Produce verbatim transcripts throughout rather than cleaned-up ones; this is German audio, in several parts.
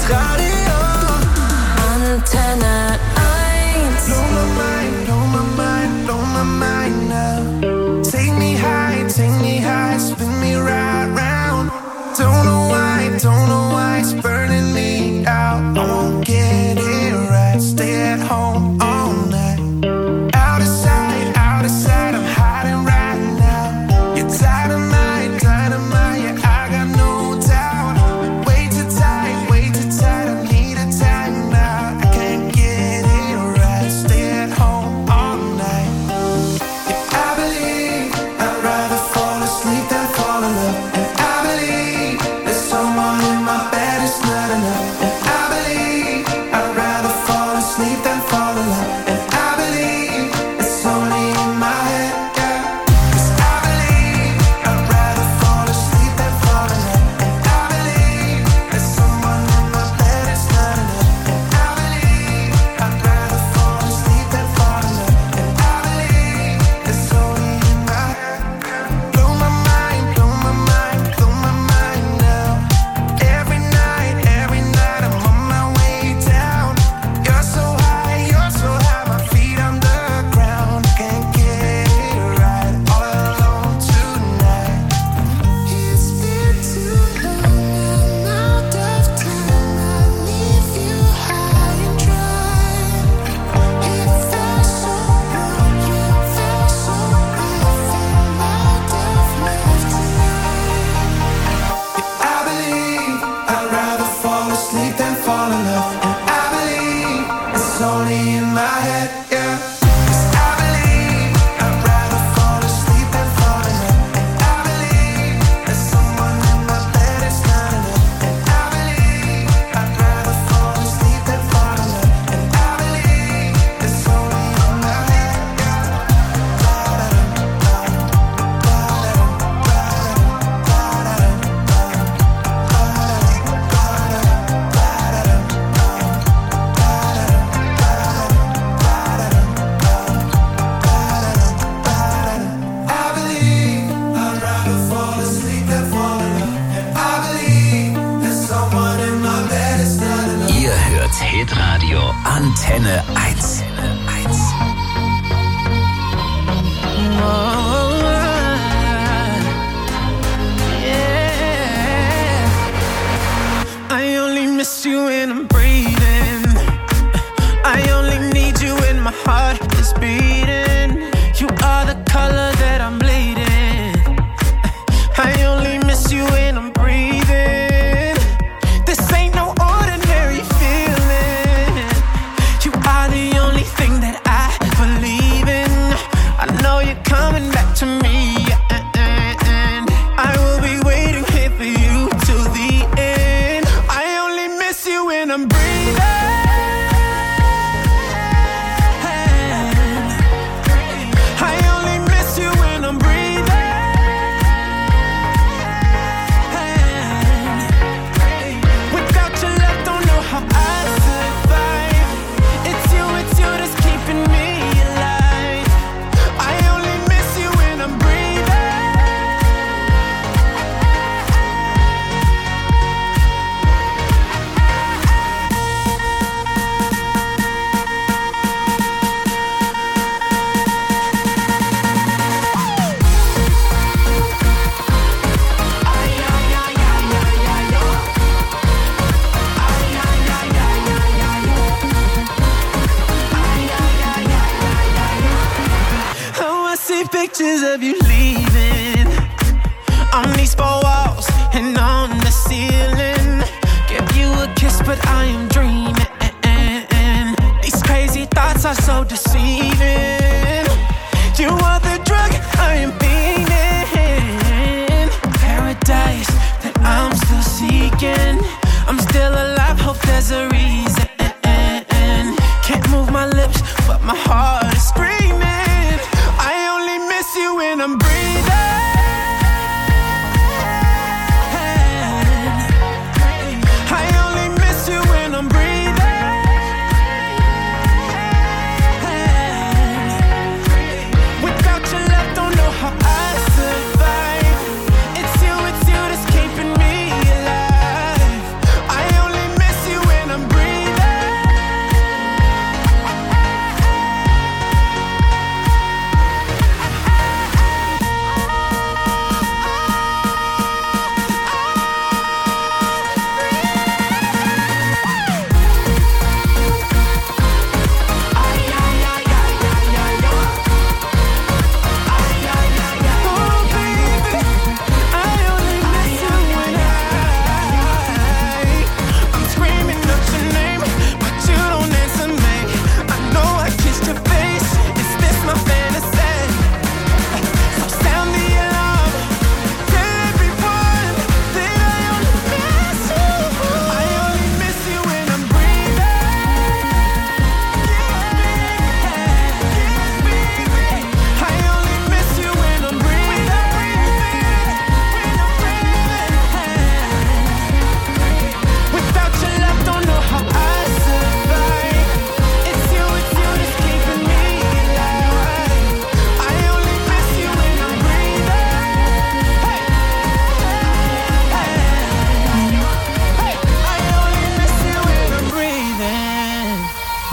Radio Antenne eins. Blow my mind, blow my mind, blow my mind now. Take me high, take me high, spin me right round. Don't know why, don't know why it's burning me out. I won't get it right, stay at home all night. Out of sight, out of sight, I'm hiding right now. You're dynamite, dynamite, yeah, I got no doubt. Way too tight, way too tight, I need a time now. I can't get it right, stay at home all night. Yeah, I believe I'd rather fall asleep than fall in love. And I believe there's someone in my bed, it's not enough. And I believe I'd rather fall asleep than fall in love. And I believe it's only in my head, yeah. 'Cause I believe I'd rather fall asleep than fall in love. And I believe there's someone in my bed, it's not enough. And I believe I'd rather fall asleep than fall in love. And I believe it's only in my head, yeah. Blow my mind, blow my mind, blow my mind now. Every night, every night I'm on my way down. You're so high, you're so high, my feet on the ground. Can't get it right, all alone tonight. It's been too long, I'm out of time. I leave you high and dry. It felt so wrong, it felt so right. Felt like I've left tonight. I believe I'd rather fall asleep than fall in love. And I believe it's only in my head, yeah. 'Cause I believe I'd rather fall asleep than fall in love. And I believe there's someone in my bed, it's not enough. And I believe I'd rather fall asleep than fall in love. And I believe it's only in my head, I believe I'd rather fall asleep than fall in love. And I believe there's someone in my bed, it's not enough. Ihr hört Hitradio Antenne eins. I only miss you when I'm breathing. I only need you when my heart is beating. You are the color that I'm bleeding. I only miss you when I'm breathing. This ain't no ordinary feeling. You are the only thing that I believe in. I know you're coming back to me, and I will be waiting here for you till the end. I only miss you when I'm breathing. I only miss you when I'm breathing. Without your love, don't know how I survive. It's you, it's you that's keeping me alive. I only miss you when I'm breathing. Oh, I see pictures of you leaving on these four walls and on the ceiling. Give you a kiss, but I am dreaming. These crazy thoughts are so deceiving. You are the drug I am feeding. Paradise that I'm still seeking. I'm still alive, hope there's a reason. Can't move my lips, but my heart is screaming. I only miss you when I'm breathing. I only miss you when I'm breathing. Without your love, don't know how I survive. It's you, it's you that's keeping me alive. I only miss you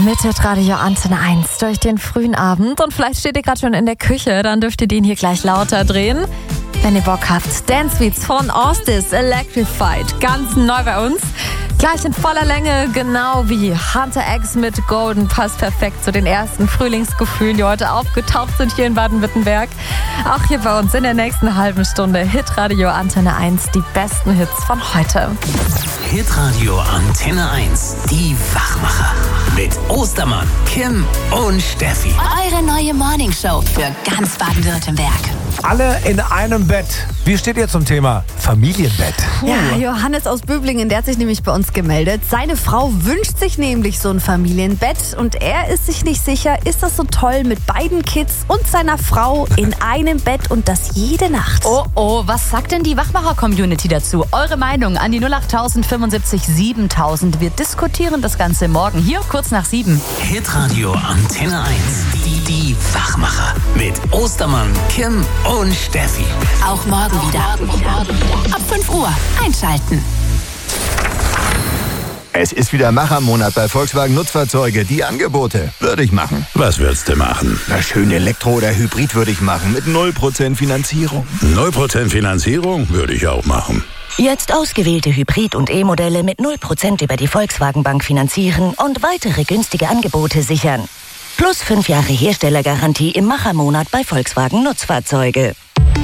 mit Radio Antenne eins durch den frühen Abend. Und vielleicht steht ihr gerade schon in der Küche, dann dürft ihr den hier gleich lauter drehen. Wenn ihr Bock habt, Dance Beats von Ostis, Electrified, ganz neu bei uns. Gleich in voller Länge, genau wie Hunter X mit Golden, passt perfekt zu den ersten Frühlingsgefühlen, die heute aufgetaucht sind hier in Baden-Württemberg. Auch hier bei uns in der nächsten halben Stunde Hitradio Antenne eins, die besten Hits von heute. Hitradio Antenne eins, die Wachmacher. Mit Ostermann, Kim und Steffi. Eure neue Morningshow für ganz Baden-Württemberg. Alle in einem Bett. Wie steht ihr zum Thema Familienbett? Ja, Johannes aus Böblingen, der hat sich nämlich bei uns gemeldet. Seine Frau wünscht sich nämlich so ein Familienbett und er ist sich nicht sicher, ist das so toll mit beiden Kids und seiner Frau in einem Bett und das jede Nacht. Oh, oh, was sagt denn die Wachmacher-Community dazu? Eure Meinung an die null acht fünfundsiebzig siebentausend. Wir diskutieren das Ganze morgen hier kurz nach sieben. Hitradio Antenne eins, die, die Wachmacher. Mit Ostermann, Kim und Steffi. Auch morgen wieder. Ab fünf Uhr einschalten. Es ist wieder Machermonat bei Volkswagen Nutzfahrzeuge. Die Angebote würde ich machen. Was würdest du machen? Na, schön Elektro oder Hybrid würde ich machen. Mit null Prozent Finanzierung. null Prozent Finanzierung würde ich auch machen. Jetzt ausgewählte Hybrid- und E-Modelle mit null Prozent über die Volkswagen Bank finanzieren und weitere günstige Angebote sichern. Plus fünf Jahre Herstellergarantie im Machermonat bei Volkswagen Nutzfahrzeuge.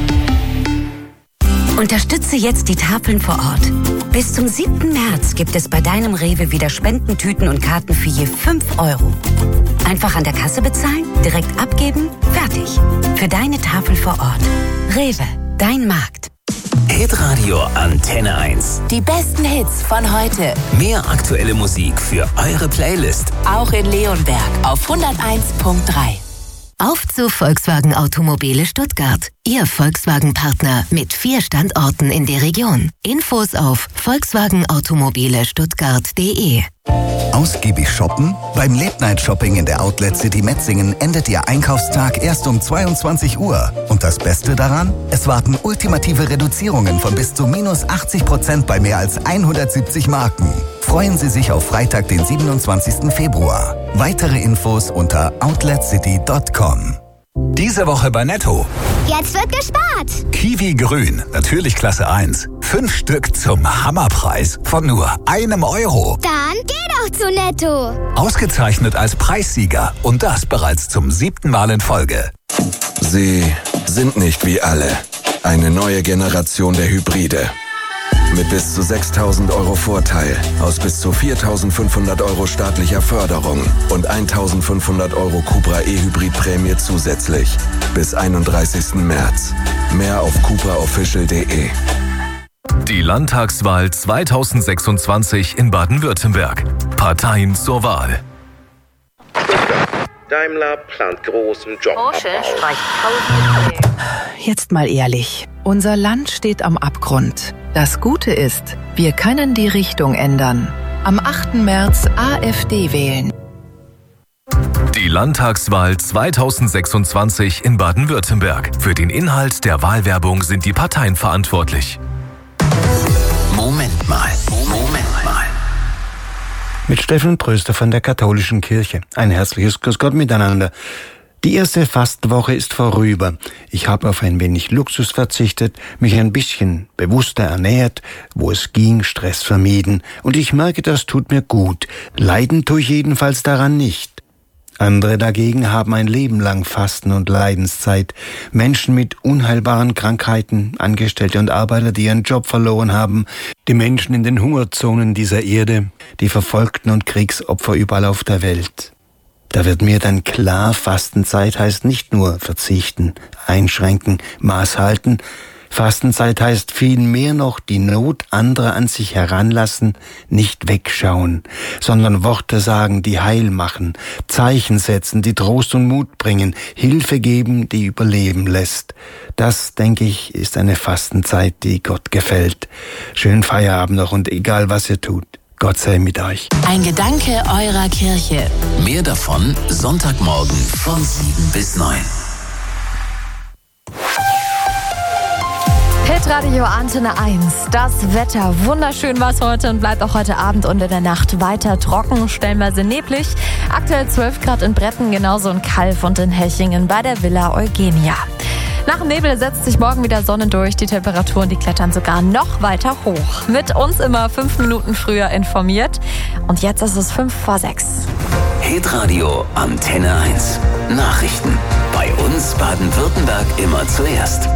Unterstütze jetzt die Tafeln vor Ort. Bis zum siebten März gibt es bei deinem Rewe wieder Spendentüten und Karten für je fünf Euro. Einfach an der Kasse bezahlen, direkt abgeben, fertig. Für deine Tafel vor Ort. Rewe, dein Markt. Hitradio Antenne eins. Die besten Hits von heute. Mehr aktuelle Musik für eure Playlist. Auch in Leonberg auf hunderteins Komma drei. Auf zu Volkswagen Automobile Stuttgart. Ihr Volkswagen-Partner mit vier Standorten in der Region. Infos auf volkswagen automobile stuttgart punkt de. Ausgiebig shoppen? Beim Late-Night-Shopping in der Outlet City Metzingen endet Ihr Einkaufstag erst um zweiundzwanzig Uhr. Und das Beste daran? Es warten ultimative Reduzierungen von bis zu minus achtzig Prozent bei mehr als hundertsiebzig Marken. Freuen Sie sich auf Freitag, den siebenundzwanzigsten Februar. Weitere Infos unter outlet city punkt com. Diese Woche bei Netto. Jetzt wird gespart. Kiwi Grün, natürlich Klasse eins. Fünf Stück zum Hammerpreis von nur einem Euro. Dann geh doch zu Netto. Ausgezeichnet als Preissieger und das bereits zum siebten Mal in Folge. Sie sind nicht wie alle. Eine neue Generation der Hybride. Mit bis zu sechstausend Euro Vorteil, aus bis zu viertausendfünfhundert Euro staatlicher Förderung und eintausendfünfhundert Euro Cupra E-Hybrid-Prämie zusätzlich. Bis einunddreißigsten März. Mehr auf cupra official punkt de. Die Landtagswahl zweitausendsechsundzwanzig in Baden-Württemberg. Parteien zur Wahl. Daimler plant großen Jobabbau. Jetzt mal ehrlich. Unser Land steht am Abgrund. Das Gute ist, wir können die Richtung ändern. Am achten März AfD wählen. Die Landtagswahl zweitausendsechsundzwanzig in Baden-Württemberg. Für den Inhalt der Wahlwerbung sind die Parteien verantwortlich. Moment mal, Moment mal. Mit Steffen Tröster von der Katholischen Kirche. Ein herzliches Grüß Gott miteinander. Die erste Fastenwoche ist vorüber. Ich habe auf ein wenig Luxus verzichtet, mich ein bisschen bewusster ernährt, wo es ging, Stress vermieden. Und ich merke, das tut mir gut. Leiden tue ich jedenfalls daran nicht. Andere dagegen haben ein Leben lang Fasten- und Leidenszeit. Menschen mit unheilbaren Krankheiten, Angestellte und Arbeiter, die ihren Job verloren haben, die Menschen in den Hungerzonen dieser Erde, die Verfolgten und Kriegsopfer überall auf der Welt. Da wird mir dann klar, Fastenzeit heißt nicht nur verzichten, einschränken, Maß halten. Fastenzeit heißt viel mehr noch die Not anderer an sich heranlassen, nicht wegschauen, sondern Worte sagen, die heil machen, Zeichen setzen, die Trost und Mut bringen, Hilfe geben, die überleben lässt. Das, denke ich, ist eine Fastenzeit, die Gott gefällt. Schönen Feierabend noch und egal was ihr tut. Gott sei mit euch. Ein Gedanke eurer Kirche. Mehr davon Sonntagmorgen von sieben bis neun. Hitradio Antenne eins. Das Wetter, wunderschön war es heute und bleibt auch heute Abend und in der Nacht weiter trocken, stellenweise neblig. Aktuell zwölf Grad in Bretten, genauso in Calw und in Hechingen bei der Villa Eugenia. Nach dem Nebel setzt sich morgen wieder Sonne durch. Die Temperaturen, die klettern sogar noch weiter hoch. Mit uns immer fünf Minuten früher informiert. Und jetzt ist es fünf vor sechs. Hitradio Antenne eins. Nachrichten. Bei uns Baden-Württemberg immer zuerst.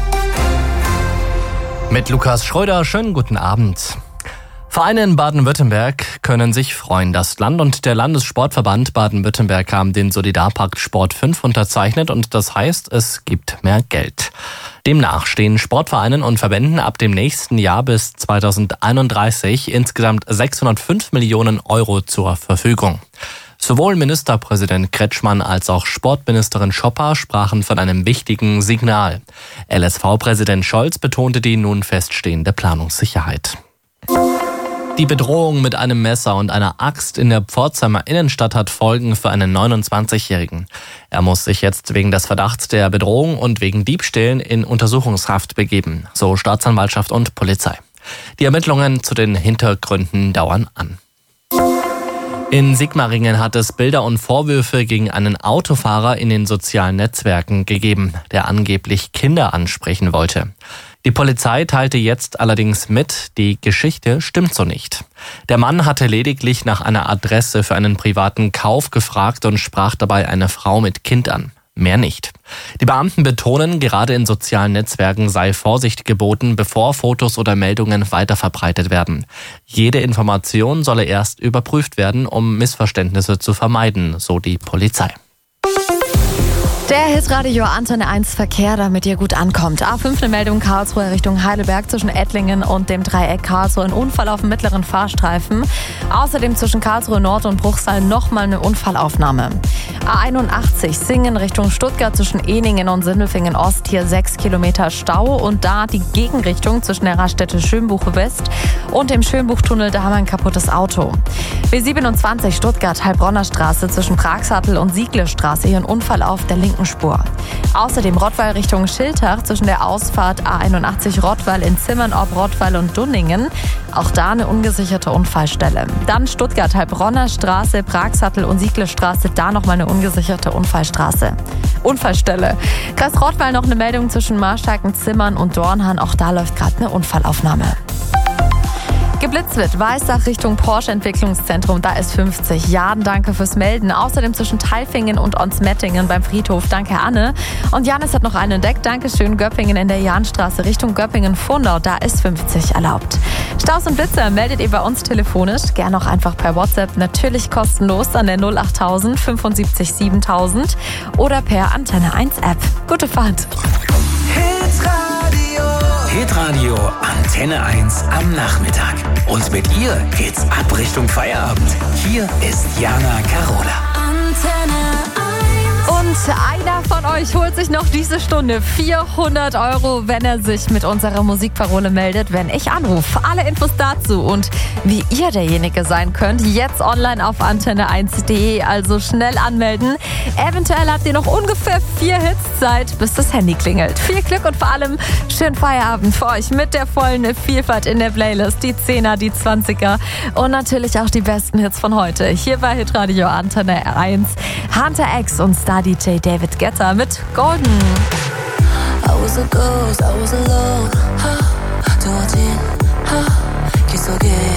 Mit Lukas Schröder, schönen guten Abend. Vereine in Baden-Württemberg können sich freuen. Das Land und der Landessportverband Baden-Württemberg haben den Solidarpakt Sport fünf unterzeichnet und das heißt, es gibt mehr Geld. Demnach stehen Sportvereinen und Verbänden ab dem nächsten Jahr bis zweitausendeinunddreißig insgesamt sechshundertfünf Millionen Euro zur Verfügung. Sowohl Ministerpräsident Kretschmann als auch Sportministerin Schopper sprachen von einem wichtigen Signal. L S V-Präsident Scholz betonte die nun feststehende Planungssicherheit. Die Bedrohung mit einem Messer und einer Axt in der Pforzheimer Innenstadt hat Folgen für einen neunundzwanzigjährigen. Er muss sich jetzt wegen des Verdachts der Bedrohung und wegen Diebstählen in Untersuchungshaft begeben, so Staatsanwaltschaft und Polizei. Die Ermittlungen zu den Hintergründen dauern an. In Sigmaringen hat es Bilder und Vorwürfe gegen einen Autofahrer in den sozialen Netzwerken gegeben, der angeblich Kinder ansprechen wollte. Die Polizei teilte jetzt allerdings mit, die Geschichte stimmt so nicht. Der Mann hatte lediglich nach einer Adresse für einen privaten Kauf gefragt und sprach dabei eine Frau mit Kind an. Mehr nicht. Die Beamten betonen, gerade in sozialen Netzwerken sei Vorsicht geboten, bevor Fotos oder Meldungen weiterverbreitet werden. Jede Information solle erst überprüft werden, um Missverständnisse zu vermeiden, so die Polizei. Der Hitradio Antenne eins Verkehr, damit ihr gut ankommt. A fünf eine Meldung Karlsruhe Richtung Heidelberg zwischen Ettlingen und dem Dreieck Karlsruhe. Ein Unfall auf dem mittleren Fahrstreifen. Außerdem zwischen Karlsruhe Nord und Bruchsal nochmal eine Unfallaufnahme. A einundachtzig Singen Richtung Stuttgart zwischen Eningen und Sindelfingen Ost. Hier sechs Kilometer Stau und da die Gegenrichtung zwischen der Raststätte Schönbuch West und dem Schönbuchtunnel. Da haben wir ein kaputtes Auto. B siebenundzwanzig Stuttgart Heilbronner Straße zwischen Pragsattel und Sieglerstraße. Hier ein Unfall auf der linken Spur. Außerdem Rottweil Richtung Schiltach zwischen der Ausfahrt A einundachtzig Rottweil in Zimmern ob Rottweil und Dunningen. Auch da eine ungesicherte Unfallstelle. Dann Stuttgart Heilbronner Straße, Pragsattel und Sieglerstraße. Da nochmal eine ungesicherte Unfallstraße. Unfallstelle. Kreis Rottweil noch eine Meldung zwischen Marschalken, Zimmern und Dornhahn. Auch da läuft gerade eine Unfallaufnahme. Geblitzt wird Weissach Richtung Porsche Entwicklungszentrum, da ist fünfzig. Jaden, danke fürs Melden. Außerdem zwischen Tailfingen und Onsmettingen beim Friedhof, danke Anne. Und Janis hat noch einen entdeckt, Dankeschön. Göppingen in der Jahnstraße Richtung Göppingen-Fundau, da ist fünfzig erlaubt. Staus und Blitzer meldet ihr bei uns telefonisch, gern auch einfach per WhatsApp, natürlich kostenlos an der null achttausend fünfundsiebzig siebentausend oder per Antenne eins App. Gute Fahrt. Hitradio Antenne eins am Nachmittag. Und mit ihr geht's ab Richtung Feierabend. Hier ist Jana Carola. Antenne Und einer von euch holt sich noch diese Stunde vierhundert Euro, wenn er sich mit unserer Musikparole meldet, wenn ich anrufe. Alle Infos dazu und wie ihr derjenige sein könnt, jetzt online auf antenne eins punkt de, also schnell anmelden. Eventuell habt ihr noch ungefähr vier Hits Zeit, bis das Handy klingelt. Viel Glück und vor allem schönen Feierabend für euch mit der vollen Vielfalt in der Playlist. Die Zehner, die Zwanziger und natürlich auch die besten Hits von heute. Hier bei Hitradio Antenne eins. Hunter X und Star-D J David Guetta mit Golden. I was a ghost, I was alone. 하, 두어진 하, 기속에